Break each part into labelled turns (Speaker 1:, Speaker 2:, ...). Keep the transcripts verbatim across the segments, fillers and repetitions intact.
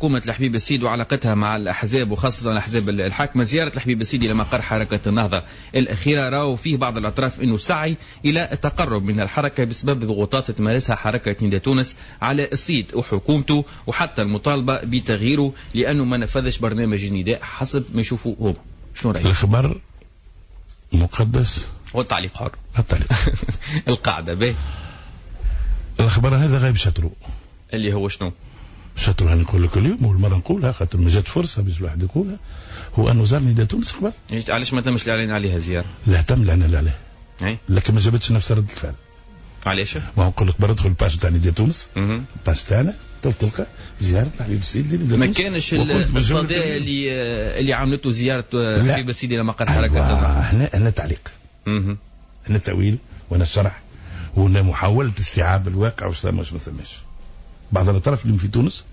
Speaker 1: حكومة الحبيب السيد وعلاقتها مع الأحزاب وخاصة الأحزاب الحاكمة. زيارة الحبيب السيد إلى مقر حركة النهضة الأخيرة راوا فيه بعض الأطراف أنه سعي إلى التقرب من الحركة بسبب ضغوطات تمارسها حركة نداء تونس على السيد وحكومته، وحتى المطالبة بتغييره لأنه ما نفذش برنامج النداء حسب ما يشوفوا هم. شنو رأيك؟
Speaker 2: الخبر مقدس
Speaker 1: والتعليق حر.
Speaker 2: التعليق
Speaker 1: القاعدة به
Speaker 2: الخبر هذا غايب شطره
Speaker 1: اللي هو شنو؟
Speaker 2: شطره نقول لك اليوم والمرة نقولها خاطر ما جات فرصة باش الواحد يقولها، هو أنه زار نداء تونس خبر.
Speaker 1: علاش ما تمش الإعلان عليها زيارة؟
Speaker 2: لا تم الإعلان عليه
Speaker 1: أي
Speaker 2: لكن ما جابتش نفس رد الفعل.
Speaker 1: علاش؟
Speaker 2: ما نقول لك برا ادخل الباج تاع نداء تونس الباج تاعنا تلقى زيارة الحبيب السيد اللي
Speaker 1: ما كانش الصدى اللي اللي عملته زيارة الحبيب السيد إلى مقر حركة النهضة.
Speaker 2: هنا هنا تعليق، هنا تأويل وأنا الشرح وهنا محاولة استيعاب الواقع وش ثم وش ما ثماش. بعض الأطراف اليوم في تونس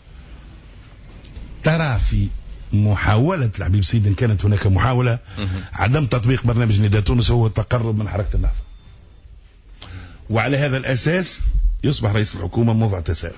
Speaker 2: ترى في محاولة الحبيب السيد إن كانت هناك محاولة عدم تطبيق برنامج نداء تونس هو التقرب من حركة النهضة، وعلى هذا الأساس يصبح رئيس الحكومة موضع تساؤل.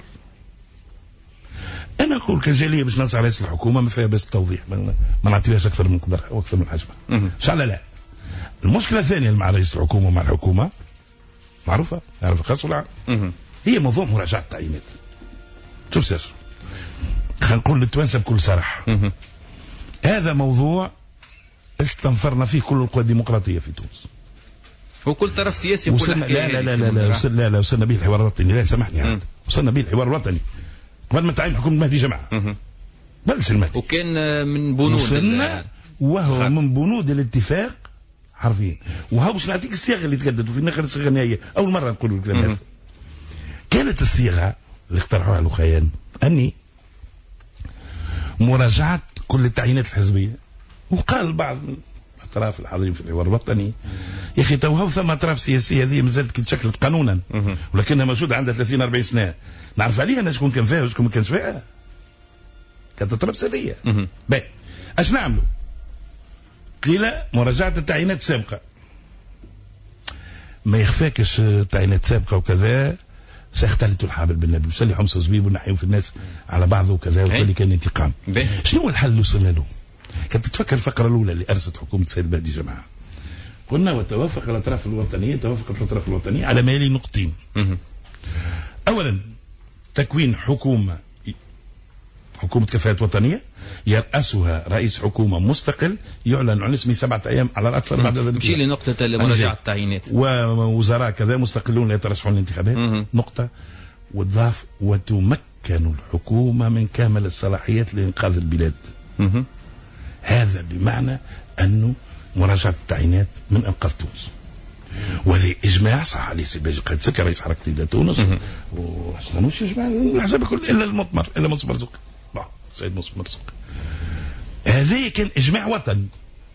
Speaker 2: أنا أقول كجالية باش ننصح رئيس الحكومة ما فيها بس توضيح، ما, ما نعطيهاش أكثر من قدرها وأكثر من حجمها إن شاء الله. لا المشكلة الثانية مع رئيس الحكومة ومع الحكومة معروفة، نعرف الخاص والعام، هي موضوع مراجعة التعيينات. شوف سياسة خلينا نقول للتوانسة بكل صراحة، هذا موضوع استنفرنا فيه كل القوى الديمقراطية في تونس
Speaker 1: وكل طرف سياسي يقول
Speaker 2: لا لا لا لا لا لا وصل لا لا وصلنا به الحوار الوطني. لا سامحني عاد وصلنا به الحوار الوطني قبل ما تعين حكومة المهدي جماعة بلش المهدي،
Speaker 1: وكان من بنود
Speaker 2: وصلنا وهو من بنود الاتفاق حرفيا. وهو باش نعطيك الصياغة اللي تجددوا في الآخر الصيغة النهائية أول مرة نقول الكلام هذا. كانت الصيغة اللي اقترحوها الأخوان أني مراجعة كل التعيينات الحزبية، وقال بعض اطراف الحاضرين في الحوار الوطني يا اخي تو ثم اطراف سياسيه هذه مازالت تشكلت قانونا ولكنها موجوده عندها ثلاثين أربعين سنه، نعرف عليها انا شكون كان فيها وشكون ما كانش فيها، كانت اطراف سريه. باهي اش نعملوا؟ قيل مراجعه التعيينات السابقه. ما يخفاكش التعيينات السابقه وكذا سيختلط الحابل بالنبي وسلي حمص وزبيب ونحيوا في الناس على بعض وكذا وكل كان انتقام. شنو هو الحل اللي وصلنا له؟ كانت تتفكر الفقرة الأولى اللي أرست حكومة السيد المهدي جماعة، قلنا وتوافق الأطراف الوطنية توافقت الأطراف الوطنية على ما يلي نقطين. أولا تكوين حكومة حكومة كفاءات وطنية يرأسها رئيس حكومة مستقل يعلن عن اسمه سبعة أيام على الأكثر بعد ذلك.
Speaker 1: مشي لنقطة مراجعة التعيينات
Speaker 2: ووزراء كذا مستقلون لا يترشحون الانتخابات نقطة. وتضاف وتمكن الحكومة من كامل الصلاحيات لإنقاذ البلاد. هذا بمعنى أنه مراجعة التعيينات من إنقاذ تونس، وهذا إجماع صح عليه سي باجي قائد سكر رئيس حركة نداء تونس وحسن وش إجماع الأحزاب الكل إلا المطمر إلا منصف مرزوق سيد منصف مرزوق. هذا كان إجماع وطني.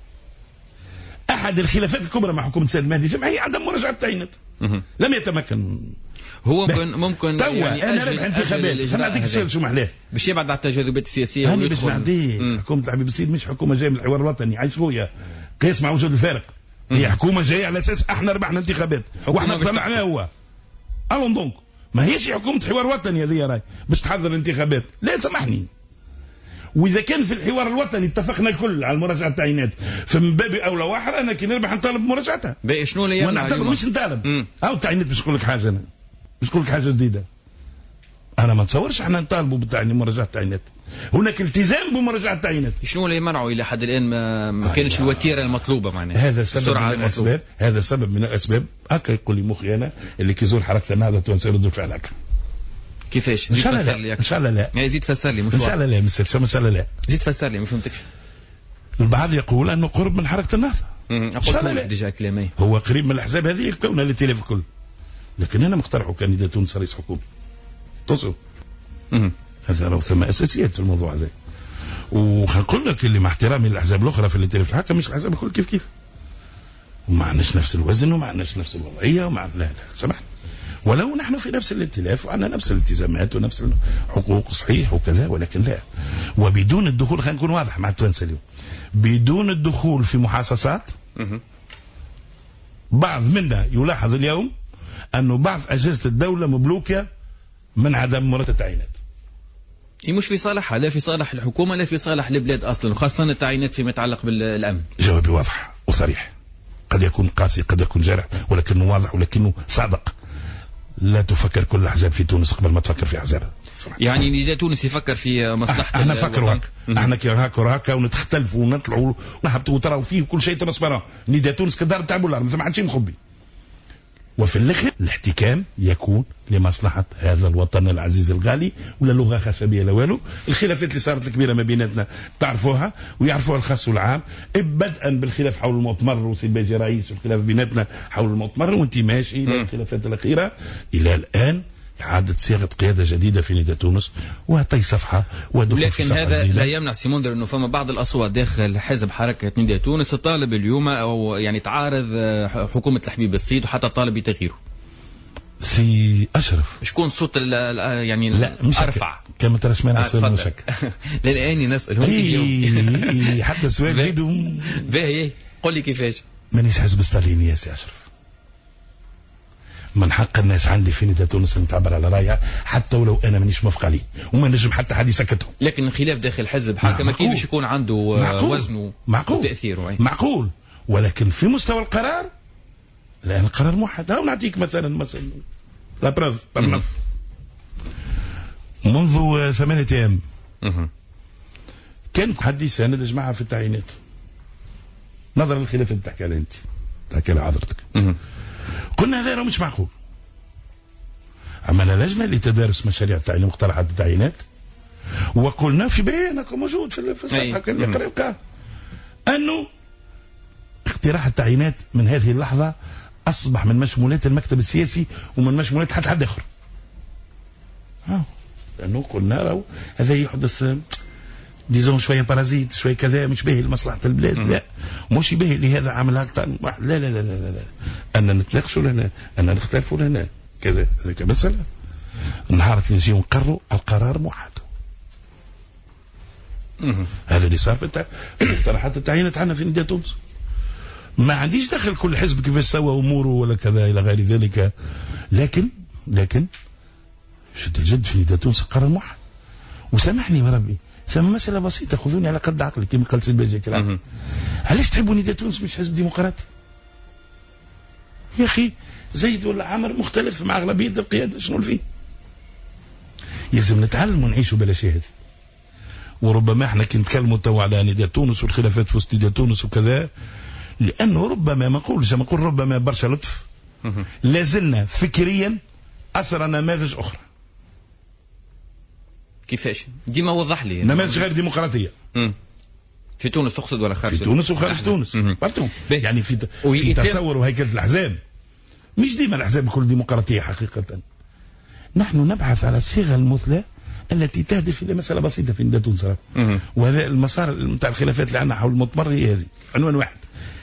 Speaker 2: أحد الخلافات الكبرى مع حكومة السيد المهدي جمعية عدم مراجعة التعيينات، لم يتمكن.
Speaker 1: هو ممكن ممكن
Speaker 2: يعني انا ربح انتخابات انا نعطيك السؤال شو محلاه
Speaker 1: باش يبعد على التجاذبات السياسيه
Speaker 2: انا باش نعطيه. حكومه الحبيب السيد مش حكومه جايه من الحوار الوطني، عايش خويا قياس مع وجود الفارق. هي حكومه جايه على اساس احنا ربحنا انتخابات واحنا طلعنا هو الون دونك ما هيش حكومه حوار وطني هذه راي باش تحضر الانتخابات. لا سامحني، واذا كان في الحوار الوطني اتفقنا الكل على مراجعه التعيينات فمن باب اولى واحد انا كي نربح نطالب بمراجعتها.
Speaker 1: باهي شنو اللي يمنع؟
Speaker 2: مش نطالب او التعيينات باش نقول لك حاجه، انا باش نقول لك حاجه جديده. انا ما نتصورش احنا نطالبوا بالتعيين مراجعه التعيينات، هناك التزام بمراجعه التعيينات.
Speaker 1: شنو اللي يمنعوا الى حد الان ما, ما كانش آه الوتيره المطلوبه معناها؟
Speaker 2: هذا سبب من الاسباب، هذا سبب من الاسباب هكا يقول لي مخي انا اللي كيزور حركه النهضه التونسيه ردوا الفعل هكا.
Speaker 1: كيفاش؟
Speaker 2: ان شاء الله لا ان شاء الله لا
Speaker 1: زيد فسر لي. مش
Speaker 2: ان شاء الله لا مستر ان شاء الله لا
Speaker 1: زيد فسر لي ما فهمتكش.
Speaker 2: البعض يقول انه قرب من حركه النهضه.
Speaker 1: اقول ديجا كلامي
Speaker 2: هو قريب من الاحزاب هذه كونها الائتلاف الكل، لكن انا مقترحه كانديدات تونس رئيس حكومه توصل. هذا لو ثم اساسيات في الموضوع هذا. وخنقول لك اللي مع احترامي للاحزاب الاخرى في الائتلاف الحاكم مش الاحزاب الكل كيف كيف، وما عندناش نفس الوزن وما عندناش نفس الوضعيه وما لا لا سامحني، ولو نحن في نفس الائتلاف وعندنا نفس الالتزامات ونفس الحقوق صحيح وكذا، ولكن لا. وبدون الدخول خلينا نكون واضح مع التوانسه اليوم، بدون الدخول في محاصصات. بعض منا يلاحظ اليوم أنه بعض أجهزة الدولة مبلوكة من عدم مرات التعيينات.
Speaker 1: هي مش في صالحها، لا في صالح الحكومة لا في صالح البلاد أصلا، وخاصة التعيينات فيما يتعلق بالأمن.
Speaker 2: جوابي واضح وصريح، قد يكون قاسي قد يكون جارح، ولكنه واضح ولكنه صادق. لا تفكر كل الأحزاب في تونس قبل ما تفكر في أحزابها.
Speaker 1: يعني إذا تونس يفكر في مصلحة
Speaker 2: احنا نفكروا هكا، احنا كي هكا وهكا ونتختلفوا ونطلعوا ونهبطوا وتراو فيه كل شيء ترانسبارون. نداء تونس كدار تاع بولار ما عاد شيء مخبي. وفي الاخر الاحتكام يكون لمصلحه هذا الوطن العزيز الغالي، ولا لغه خشبيه لا والو. الخلافات اللي صارت الكبيره ما بيناتنا تعرفوها ويعرفوها الخاص والعام، بدءا بالخلاف حول المؤتمر وسي باجي رئيس، والخلاف بيناتنا حول المؤتمر وانت ماشي الى الخلافات الاخيره الى الان. إعادة صياغة قيادة جديدة في نداء تونس وهي صفحة ودخول في
Speaker 1: لكن
Speaker 2: صفحة
Speaker 1: هذا
Speaker 2: جديدة.
Speaker 1: لا يمنع سيموندر أنه فما بعض الأصوات داخل حزب حركة نداء تونس تطالب اليوم أو يعني تعارض حكومة الحبيب السيد وحتى طالب بتغييره.
Speaker 2: سي أشرف
Speaker 1: شكون صوت يعني
Speaker 2: لا مش
Speaker 1: أرفع
Speaker 2: كما ترى شمال السؤال مشك
Speaker 1: للآن نسأل هم
Speaker 2: تجاوب حتى سؤال فيدو
Speaker 1: باهي قل لي كيفاش.
Speaker 2: مانيش حزب ستاليني يا سي أشرف، من حق الناس عندي في نداء تونس ان تعبر على رايها حتى ولو انا مانيش موافق عليه، وما نجم حتى حد يسكتهم.
Speaker 1: لكن الخلاف داخل حزب حاكم اكيد باش يكون عنده وزنه وتاثيره،
Speaker 2: معقول، ولكن في مستوى القرار لان القرار موحد. ها نعطيك مثلا مثلا لا بروف منذ ثمانية ايام كان حد يساند الجماعه في التعيينات نظرا للخلاف اللي تحكي عليه انت تحكي على حضرتك. قلنا هذا مش معقول. عملنا لجنة لتدارس مشاريع التعيين ومقترحات التعيينات، وقلنا في بيانكم موجود في الصفحة كان يقرأ يلقاه أنه اقتراح التعيينات من هذه اللحظة أصبح من مشمولات المكتب السياسي ومن مشمولات حتى حد آخر. لأنه قلنا راهو هذا يحدث ديزون شوية بارازيت شوية كذا مش باهي لمصلحة البلاد، لا مش باهي لهذا عمل هكذا، لا لا لا لا لا أن نتناقشوا لهنا أن نختلفوا لهنا كذا. هذاك مسألة النهار اللي نجيو نقرروا القرار موحد. هذا اللي صار في مقترحات التعيينات عندنا في نداء تونس. ما عنديش دخل كل حزب كيفاش سوى أموره ولا كذا إلى غير ذلك، لكن لكن شد الجد في نداء تونس القرار موحد. وسامحني بربي ثم مسألة بسيطة، خذوني على قد عقلي كما قال سيد باجي كلام. علاش تحبوا نداء تونس مش حزب ديمقراطي؟ يا أخي زيد ولا عمر مختلف مع أغلبية القيادة، شنو فيه؟ يلزم نتعلم ونعيشوا بلا شيء هذه. وربما احنا كي نتكلموا توا على نداء تونس والخلافات في وسط نداء تونس وكذا، لأنه ربما ما نقولش نقول ربما برشا لطف، لازلنا فكريا أسرى نماذج أخرى.
Speaker 1: كيفاش؟ ديما وضح لي.
Speaker 2: نماذج غير ديمقراطية.
Speaker 1: مم. في تونس تقصد ولا خارج
Speaker 2: في تونس وخارج تونس برضو. يعني في, في تصور وهيكلة الأحزاب مش ديما الأحزاب كل ديمقراطية حقيقة. نحن نبحث على الصيغة المثلى التي تهدف إلى مسألة بسيطة في نداء تونس، وهذا المسار نتاع الخلافات اللي عندنا حول المؤتمر هي هذه عنوان واحد: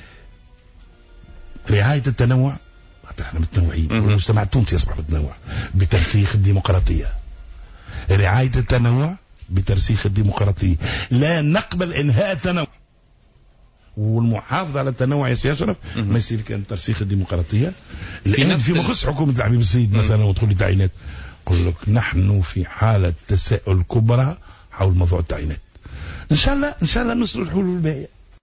Speaker 2: رعاية التنوع. احنا متنوعين والمجتمع التونسي يصبح متنوع بترسيخ الديمقراطية. رعاية التنوع بترسيخ الديمقراطية، لا نقبل إنهاء التنوع والمحافظة على التنوع يا سي أشرف ما يصير كان ترسيخ الديمقراطية. الآن فيما يخص حكومة الحبيب السيد مثلا وتقول لي تعيينات، قل لك نحن في حالة تساؤل كبرى حول موضوع التعيينات. إن شاء الله إن شاء الله نوصل الحلول الباقية.